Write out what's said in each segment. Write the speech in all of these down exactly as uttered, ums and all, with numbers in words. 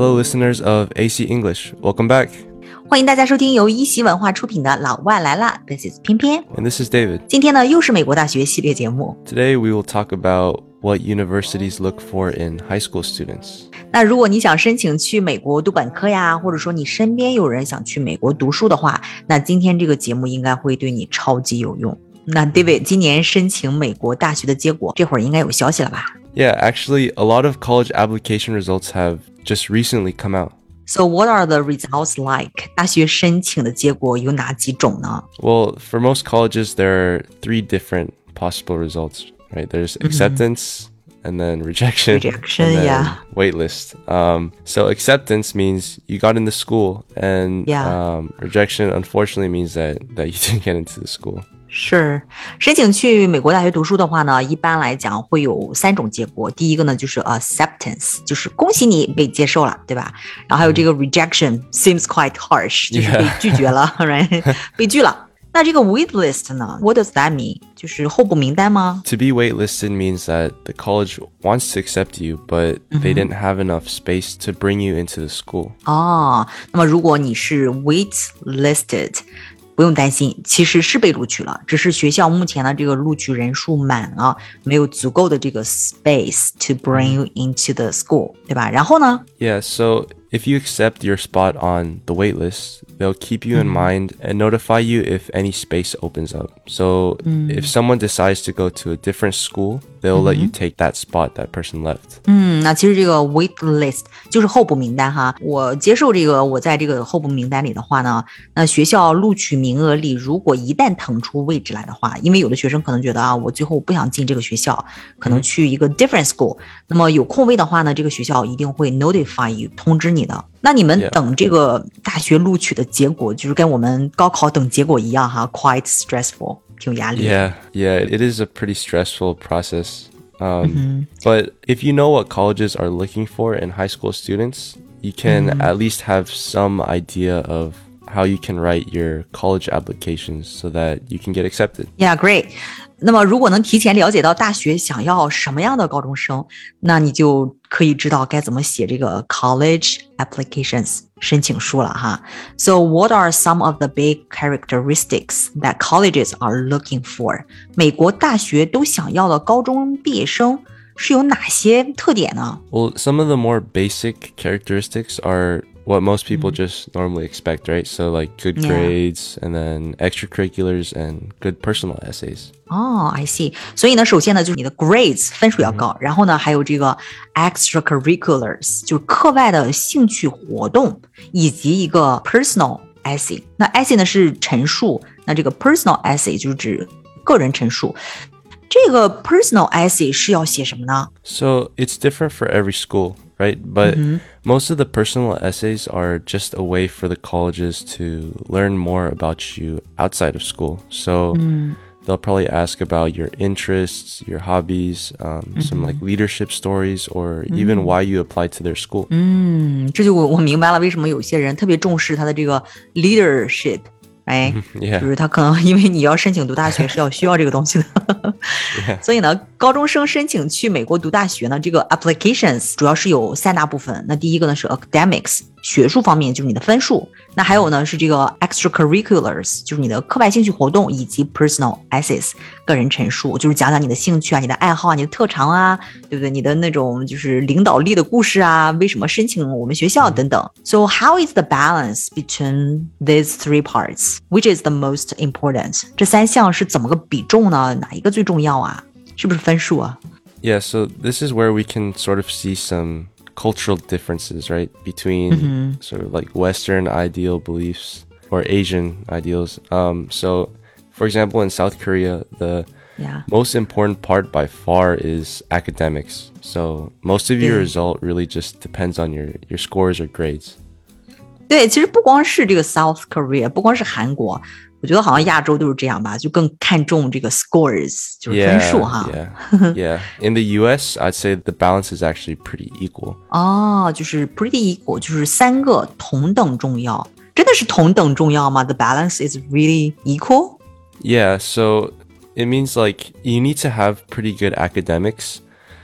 Hello, listeners of A C English. Welcome back. 欢迎大家收听由一席文化出品的老外来了 This is 偏偏 And this is David. 今天呢又是美国大学系列节目。 Today we will talk about what universities look for in high school students. 那如果你想申请去美国读本科呀，或者说你身边有人想去美国读书的话，那今天这个节目应该会对你超级有用。那 David 今年申请美国大学的结果这会儿应该有消息了吧？ Yeah, actually a lot of college application results have just recently come out. So what are the results like? 大学申请的结果有哪几种呢？ Well, for most colleges there are three different possible results, right? There's acceptance, and then rejection, Rejection, and then yeah. waitlist. Um, so acceptance means you got into school, and Yeah. um, rejection unfortunately means that, that you didn't get into the school. 是，申请去美国大学读书的话呢，一般来讲会有三种结果。第一个呢就是 acceptance， 就是恭喜你被接受了，对吧？然后还有这个 rejection seems quite harsh， 就是被拒绝了 right？ 被拒了。那这个 waitlist 呢 What does that mean？ 就是候补名单吗？ To be waitlisted means that the college wants to accept you, but they didn't have enough space to bring you into the school. 哦，那么如果你是 waitlisted，不用担心，其实是被录取了，只是学校目前的这个录取人数满了，没有足够的这个 space to bring you into the school， 对吧？然后呢？ Yeah, so if you accept your spot on the waitlist, they'll keep you in mind and notify you if any space opens up. So if someone decides to go to a different school, they'll let you take that spot that person left. 嗯，那其实这个 wait list 就是候补名单哈。我接受这个，我在这个候补名单里的话呢，那学校录取名额里，如果一旦腾出位置来的话，因为有的学生可能觉得啊，我最后不想进这个学校，可能去一个 different school，那么有空位的话呢，这个学校一定会 notify you 通知你的。那你们 Yeah. 等这个大学录取的结果，就是跟我们高考等结果一样哈 ，quite stressful， 挺有压力。 Yeah, yeah, it is a pretty stressful process. Um, But if you know what colleges are looking for in high school students, you can at least have some idea of how you can write your college applications so that you can get accepted. Yeah, great. 那么如果能提前了解到大学想要什么样的高中生，那你就可以知道该怎么写这个 college applications 申请书了哈。So what are some of the big characteristics that colleges are looking for? 美国大学都想要的高中毕业生是有哪些特点呢？ Well, some of the more basic characteristics are what most people just normally expect, right? So like good Yeah. grades and then extracurriculars and good personal essays. 哦、I see. 所以呢，首先呢，就是你的 grades 分数要高，然后呢，还有这个 extracurriculars， 就是课外的兴趣活动，以及一个 personal essay。那 essay 呢是陈述，那这个 personal essay 就是指个人陈述。这个 personal essay 是要写什么呢？ So it's different for every school, right? But most of the personal essays are just a way for the colleges to learn more about you outside of school. So they'll probably ask about your interests, your hobbies, um, some like leadership stories, or even why you applied to their school. 嗯，这就我我明白了，为什么有些人特别重视他的这个 leadership。哎， Yeah. 就是他可能因为你要申请读大学是要需要这个东西的， Yeah. 所以呢，高中生申请去美国读大学呢，这个 applications 主要是有三大部分。那第一个呢是 academics， 学术方面就是你的分数。那还有呢是这个 extracurriculars， 就是你的课外兴趣活动，以及 personal essays， 个人陈述，就是讲讲你的兴趣啊、你的爱好啊、你的特长啊，对不对？你的那种就是领导力的故事啊，为什么申请我们学校等等。So how is the balance between these three parts? Which is the most important? 这三项是怎么个比重呢？哪一个最重要啊？是不是分数啊？ Yeah, so this is where we can sort of see some cultural differences, right? Between sort of like Western ideal beliefs or Asian ideals. Um, so, for example, in South Korea, the Yeah. most important part by far is academics. So most of your Yeah. result really just depends on your, your scores or grades. 对，其实不光是这个 South Korea， 不光是韩国，我觉得好像亚洲都是这样吧，就更看重这个 scores， 就是分数哈。 yeah, yeah. In the U S, I'd say the balance is actually pretty equal. 哦，就是 pretty equal， 就是三个同等重要。真的是同等重要吗？ The balance is really equal? Yeah, so it means like you need to have pretty good academics,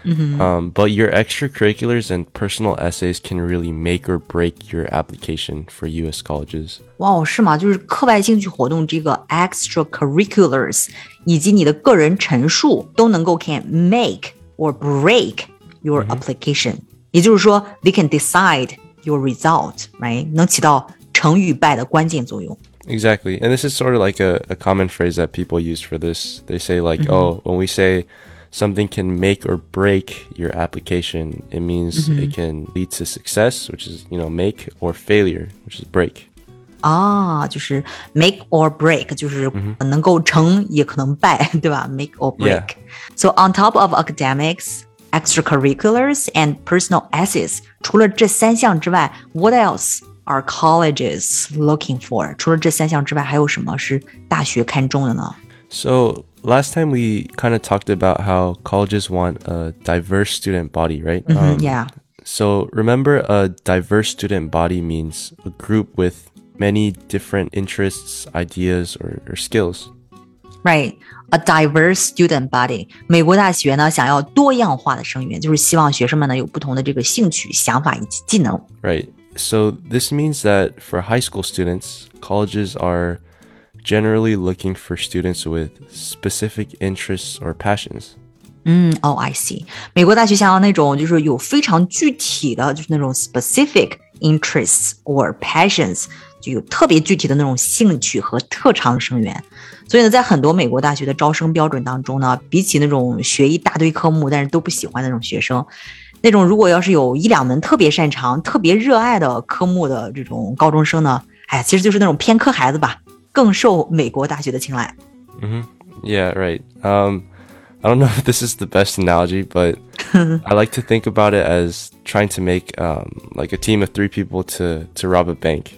Mm-hmm. Um, but your extracurriculars and personal essays can really make or break your application for U S colleges. 哇，是吗？就是课外兴趣活动这个 extracurriculars 以及你的个人陈述都能够 can make or break your application、嗯、也就是说 they can decide your result, right? 能起到成与败的关键作用。 Exactly. And this is sort of like a, a common phrase that people use for this. They say like, mm-hmm. oh, when we say something can make or break your application, it means mm-hmm. it can lead to success, which is, you know, make, or failure, which is break. 啊，就是 make or break， 就是能够成也可能败，对吧？ Make or break. Yeah. So on top of academics, extracurriculars, and personal essays, 除了这三项之外 what else are colleges looking for? 除了这三项之外，还有什么是大学看重的呢？ So last time we kind of talked about how colleges want a diverse student body, right? Mm-hmm, um, yeah. So remember, a diverse student body means a group with many different interests, ideas, or, or skills. Right. A diverse student body. 美国大学呢，想要多样化的生源，就是希望学生们呢有不同的这个兴趣、想法以及技能。 Right. So this means that for high school students, colleges are generally looking for students with specific interests or passions. 嗯，哦、oh, I see. 美国大学想要那种就是有非常具体的，就是那种 specific interests or passions， 就有特别具体的那种兴趣和特长的生源。所以呢，在很多美国大学的招生标准当中呢，比起那种学一大堆科目但是都不喜欢的那种学生，那种如果要是有一两门特别擅长、特别热爱的科目的这种高中生呢，哎，其实就是那种偏科孩子吧，更受美国大学的青睐。 Mm-hmm. Yeah, right. Um, I don't know if this is the best analogy, but I like to think about it as trying to make um, like a team of three people to, to rob a bank.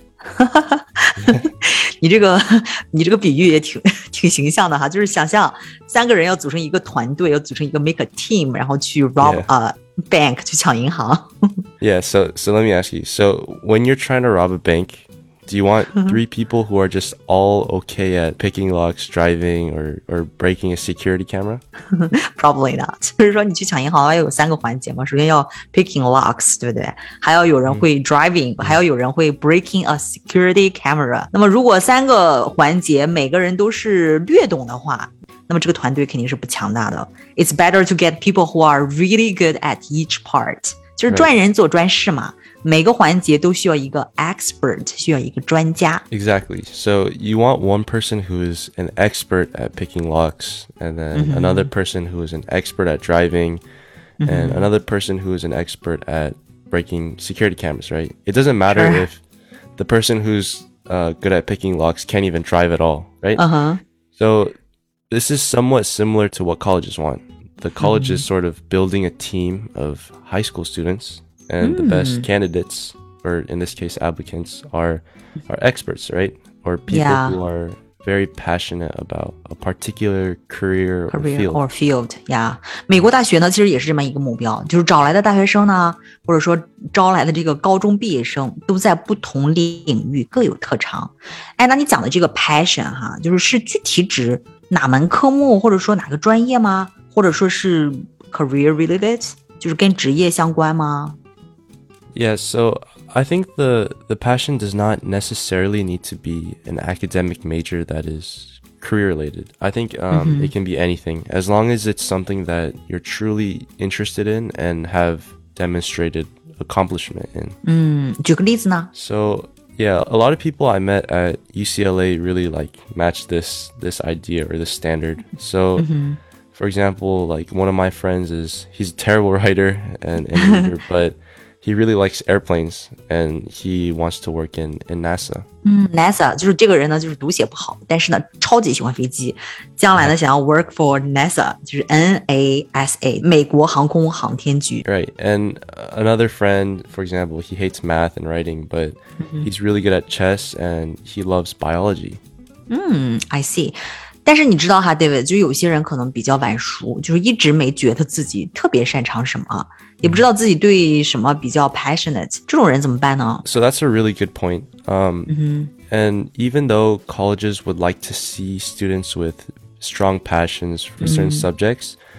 你这个你这个比喻也挺挺形象的哈，就是想象三个人要组成一个团队，要组成一个 make a team， 然后去 rob a yeah. bank， 去抢银行。 Yeah, so so let me ask you. So when you're trying to rob a bank, do you want three people who are just all okay at picking locks, driving, or or breaking a security camera? Probably not. 就是说你去抢银行要有三个环节嘛，首先要 picking locks， 对不对？还要有人会 driving，、嗯、还要有人会 breaking a security camera。那么如果三个环节每个人都是略懂的话，那么这个团队肯定是不强大的。It's better to get people who are really good at each part。就是专人做专事嘛。Right.每个环节都需要一个 expert， 需要一个专家。 Exactly. So you want one person who is an expert at picking locks, and then mm-hmm. another person who is an expert at driving, mm-hmm. and another person who is an expert at breaking security cameras, right? It doesn't matter sure. if the person who's uh, good at picking locks can't even drive at all, right? Uh-huh. So this is somewhat similar to what colleges want. The college mm-hmm. is sort of building a team of high school students, and mm. the best candidates, or in this case applicants, are are experts, right? Or people yeah. who are very passionate about a particular career, career or field. Or field, yeah. 美国大学呢，其实也是这么一个目标，就是找来的大学生呢，或者说招来的这个高中毕业生，都在不同领域各有特长。哎，那你讲的这个 passion 哈，就是是具体指哪门科目，或者说哪个专业吗？或者说是 career related， 就是跟职业相关吗？ Yeah, so I think the, the passion does not necessarily need to be an academic major that is career related. I think um, mm-hmm. it can be anything, as long as it's something that you're truly interested in and have demonstrated accomplishment in. 嗯，举个例子呢？ So yeah, a lot of people I met at U C L A really like match this this idea or this standard. So mm-hmm. for example, like one of my friends is he's a terrible writer and, and reader, but he really likes airplanes and he wants to work in, in NASA. 嗯 NASA 就是这个人呢，就是读写不好，但是呢，超级喜欢飞机。将来呢，想要 work for NASA， 就是 N A S A， 美国航空航天局。 Right, and another friend, for example, he hates math and writing, but mm-hmm. he's really good at chess and he loves biology. 嗯 I see. 但是你知道哈 David， 就有些人可能比较晚熟，就是一直没觉得自己特别擅长什么，也不知道自己对什么比较 passionate， 这种人怎么办呢？ So that's a really good point. Um, mm-hmm. And even though colleges would like to see students with strong passions for mm-hmm. certain subjects,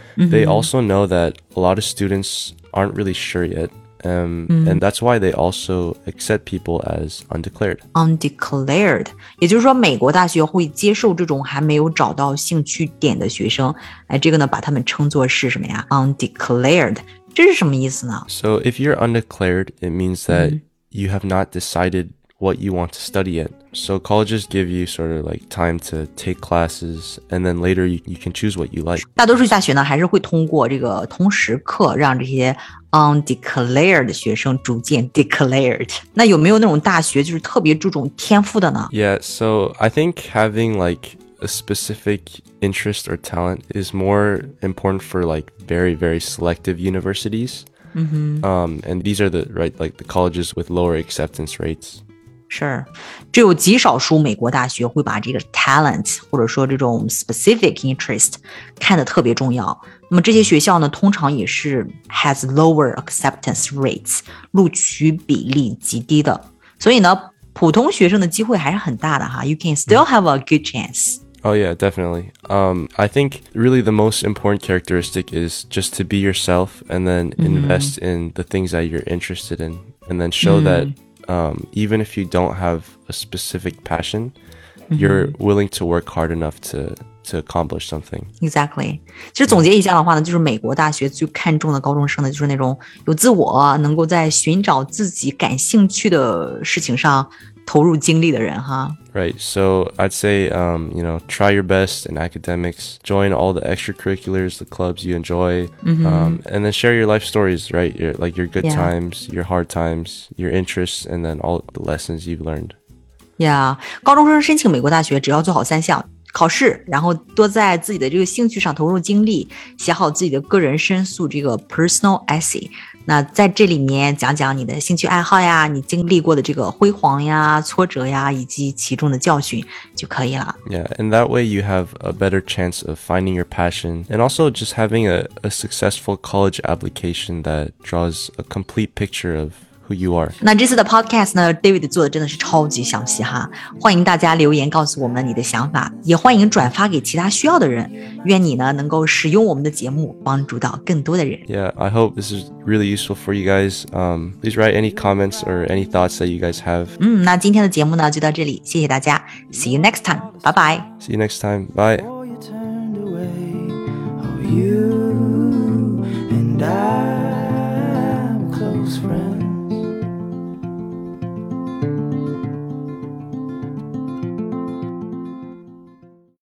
they also know that a lot of students aren't really sure yet. Um, and that's why they also accept people as undeclared. Undeclared 也就是说美国大学会接受这种还没有找到兴趣点的学生，哎，这个呢把他们称作是什么呀 Undeclared 这是什么意思呢 So if you're undeclared, it means that you have not decided what you want to study yet. So colleges give you sort of like time to take classes, and then later you, you can choose what you like. 大多数大学呢还是会通过这个通识课让这些 undeclared 的学生逐渐 declared. 那有没有那种大学就是特别注重天赋的呢 Yeah, so I think having like a specific interest or talent is more important for like very, very selective universities. Mm-hmm. Um, and these are the, right, like the colleges with lower acceptance rates. 是，只有极少数美国大学会把这个 talent 或者说这种 specific interest 看得特别重要。那么这些学校呢，通常也是 has lower acceptance rates 录取比例极低的。所以呢，普通学生的机会还是很大的哈。You can still have a good chance. Oh yeah, definitely. Um, I think really the most important characteristic is just to be yourself and then mm-hmm. invest in the things that you're interested in, and then show mm. that um, even if you don't have a specific passion, mm-hmm. you're willing to work hard enough to to accomplish something. Exactly. 其实总结一下的话呢，就是美国大学最看重的高中生呢，就是那种有自我，能够在寻找自己感兴趣的事情上投入精力的人哈。 Right. So I'd say, um, you know, try your best in academics, join all the extracurriculars, the clubs you enjoy, mm-hmm. um, and then share your life stories, right? Your, like your good yeah. times, your hard times, your interests, and then all the lessons you've learned. Yeah. 高中生申请美国大学只要做好三项。考试，然后多在自己的这个兴趣上投入精力，写好自己的个人申诉这个 personal essay。那在这里面讲讲你的兴趣爱好呀，你经历过的这个辉煌呀、挫折呀，以及其中的教训就可以了。 Yeah, and that way you have a better chance of finding your passion and also just having a, a successful college application that draws a complete picture of who you are. 那这次的 podcast 呢 David 做的真的是超级详细哈，欢迎大家留言告诉我们你的想法，也欢迎转发给其他需要的人，愿你呢能够使用我们的节目帮助到更多的人。 Yeah, I hope this is really useful for you guys. Um, please write any comments or any thoughts that you guys have. 嗯，那今天的节目呢就到这里，谢谢大家， See you next time. Bye bye. See you next time. Bye.